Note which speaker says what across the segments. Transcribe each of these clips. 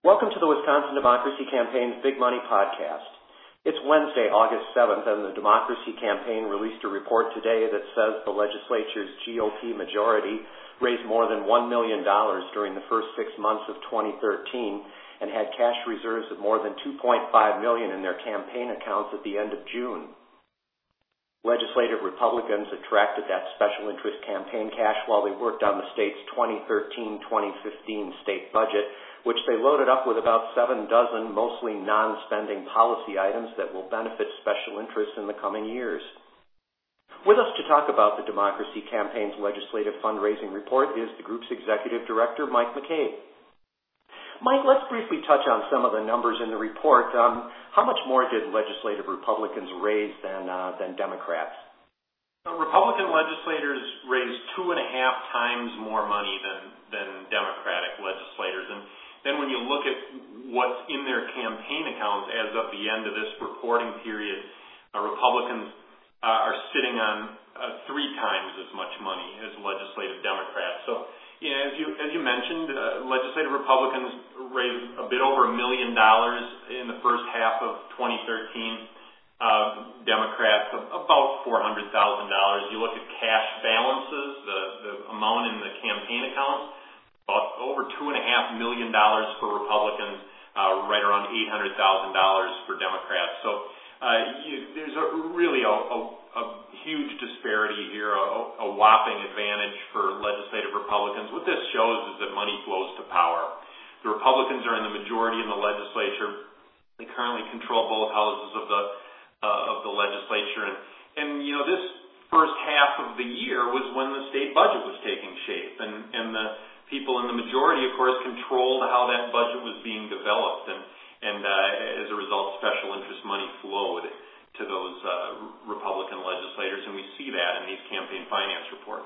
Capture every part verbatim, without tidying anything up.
Speaker 1: Welcome to the Wisconsin Democracy Campaign's Big Money Podcast. It's Wednesday, August seventh, and the Democracy Campaign released a report today that says the legislature's G O P majority raised more than one million dollars during the first six months of twenty thirteen and had cash reserves of more than two point five million dollars in their campaign accounts at the end of June. Legislative Republicans attracted that special interest campaign cash while they worked on the state's twenty thirteen twenty fifteen state budget, which they loaded up with about seven dozen mostly non-spending policy items that will benefit special interests in the coming years. With us to talk about the Democracy Campaign's legislative fundraising report is the group's executive director, Mike McCabe. Mike, let's briefly touch on some of the numbers in the report. Um, how much more did legislative Republicans raise than uh, than Democrats?
Speaker 2: Republican legislators raised two and a half times more money than than Democratic legislators, and then when you look at what's in their campaign accounts as of the end of this reporting period, uh, Republicans uh, are sitting on uh, three times as much money as legislative Democrats. So. Yeah, as you as you mentioned, uh, legislative Republicans raised a bit over a million dollars in the first half of twenty thirteen. Uh, Democrats about four hundred thousand dollars. You look at cash balances, the the amount in the campaign accounts, about over two and a half million dollars for Republicans, uh, right around eight hundred thousand dollars for Democrats. So uh, you, there's a really a, a a huge disparity here, a, a whopping advantage for legislative Republicans. What this shows is that money flows to power. The Republicans are in the majority in the legislature. They currently control both houses of the uh, of the legislature, and and you know this first half of the year was when the state budget was taking shape, and and the people in the majority, of course, controlled how that budget was being developed, and and uh, as a result, special interest money flowed to those uh, Republican legislators, and we see that in these campaign finance reports.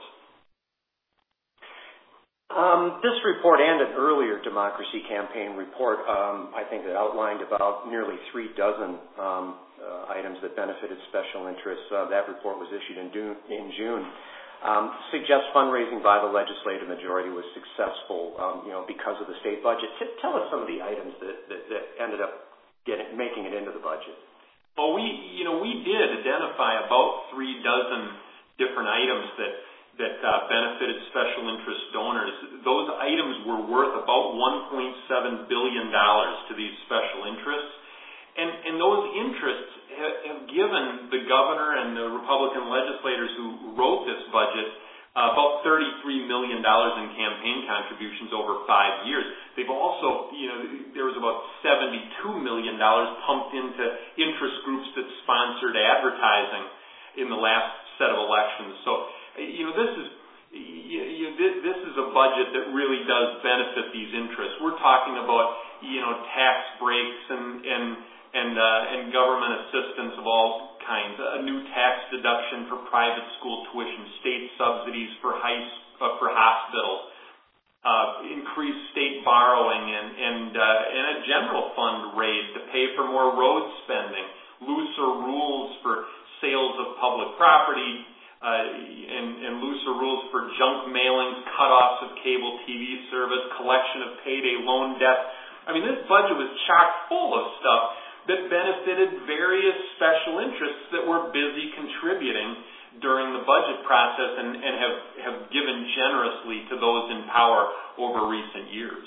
Speaker 1: Um, this report and an earlier Democracy Campaign report, um, I think, that outlined about nearly three dozen um, uh, items that benefited special interests. Uh, that report was issued in, June, in June. Um, suggests fundraising by the legislative majority was successful, um, you know, because of the state budget. T- tell us some of the items that, that, that ended up getting, making it into the budget.
Speaker 2: Well, we, you know, we did identify about three dozen different items that that uh, benefited special interest donors. Those items were worth about one point seven billion dollars to these special interests, and and those interests have, have given the governor and the Republican legislators who wrote this budget uh, about thirty-three million dollars in campaign contributions over five years. They've also, you know, there was about seventy-two million dollars pumped into interest groups that sponsored advertising in the last set of elections. So, you know, this is you, you, this is a budget that really does benefit these interests. We're talking about, you know, tax breaks and and and uh, and government assistance of all kinds, a new tax deduction for private school tuition, state subsidies for high uh, for hospitals. Uh, increased state borrowing and and, uh, and a general fund raise to pay for more road spending, looser rules for sales of public property, uh, and, and looser rules for junk mailings, cutoffs of cable T V service, collection of payday loan debt. I mean, this budget was chock full of stuff that benefited various special interests that were busy contributing during the budget process and, and have, have given generously to those in power over recent years.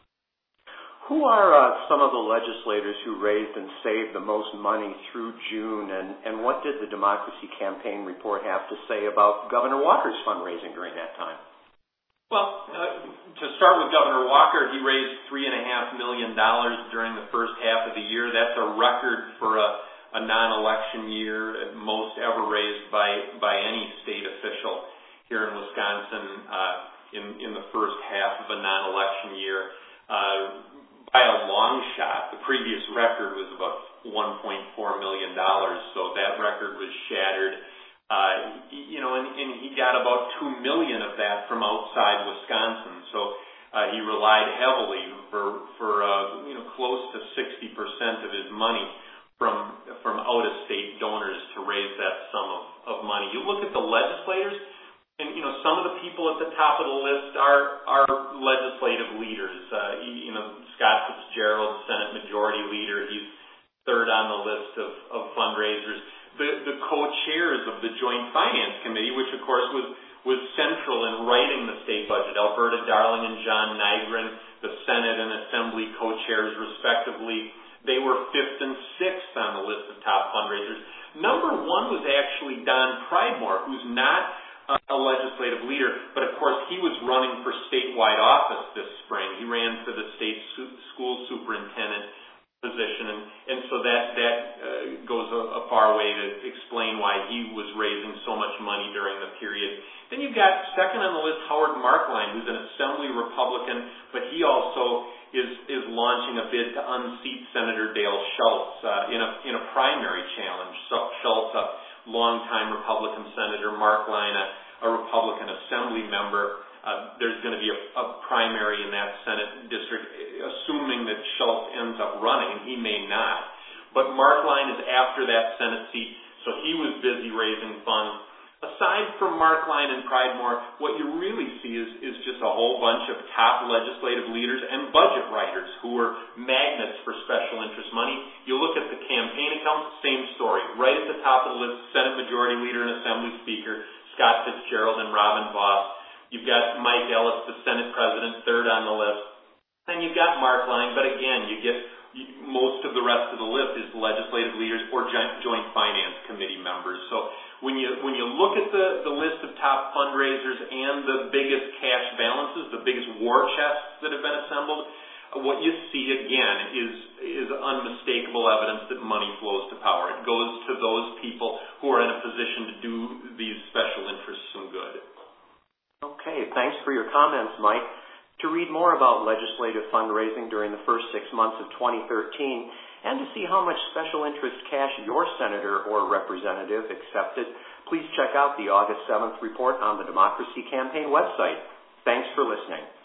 Speaker 1: Who are uh, some of the legislators who raised and saved the most money through June, and, and what did the Democracy Campaign report have to say about Governor Walker's fundraising during that time?
Speaker 2: Well, uh, to start with Governor Walker, he raised three and a half million dollars during the first half of the year. That's a record for a a non-election year, most ever raised by, by any state official here in Wisconsin uh, in, in the first half of a non-election year. Uh, by a long shot, the previous record was about one point four million dollars, so that record was shattered. Uh, you know, and, and he got about two million dollars of that from outside Wisconsin, so uh, he relied heavily for, for uh, you know, close to sixty percent of his money from from out-of-state donors to raise that sum of, of money. You look at the legislators, and you know some of the people at the top of the list are are legislative leaders. Uh, you know, Scott Fitzgerald Finance Committee, which, of course, was was central in writing the state budget. Alberta Darling and John Nygren, the Senate and Assembly co-chairs, respectively, they were fifth and sixth on the list of top fundraisers. Number one was actually Don Pridemore, who's not a legislative leader, but of course he was running for statewide office this spring. He ran for the state su- school superintendent position, and, and so that that uh, goes a, a far way to explain why he was raising so much money during the period. Then you've got second on the list Howard Markline, who's an Assembly Republican, but he also is is launching a bid to unseat Senator Dale Schultz uh, in a in a primary challenge. So Schultz, a longtime Republican senator, Markline, a, a Republican Assembly member. Uh, there's going to be a, a primary in that Senate district, assuming that Schultz ends up running, and he may not. But Markline is after that Senate seat, so he was busy raising funds. Aside from Markline and Pridemore, what you really see is, is just a whole bunch of top legislative leaders and budget writers who are magnets for special interest money. You look at the campaign accounts, same story. Right at the top of the list, Senate Majority Leader and Assembly Speaker Scott Fitzgerald and Robin Vos. You've got Mike Ellis, the Senate President, third on the list. And you've got Markline, but again, you get most of the rest of the list is legislative leaders or Joint Finance Committee members. So when you when you look at the, the list of top fundraisers and the biggest cash balances, the biggest war chests that have been assembled, what you see again is is unmistakable evidence that money flows to power. It goes to those people who are in a position to do these special interests some good.
Speaker 1: Okay, thanks for your comments, Mike. To read more about legislative fundraising during the first six months of twenty thirteen and to see how much special interest cash your senator or representative accepted, please check out the August seventh report on the Democracy Campaign website. Thanks for listening.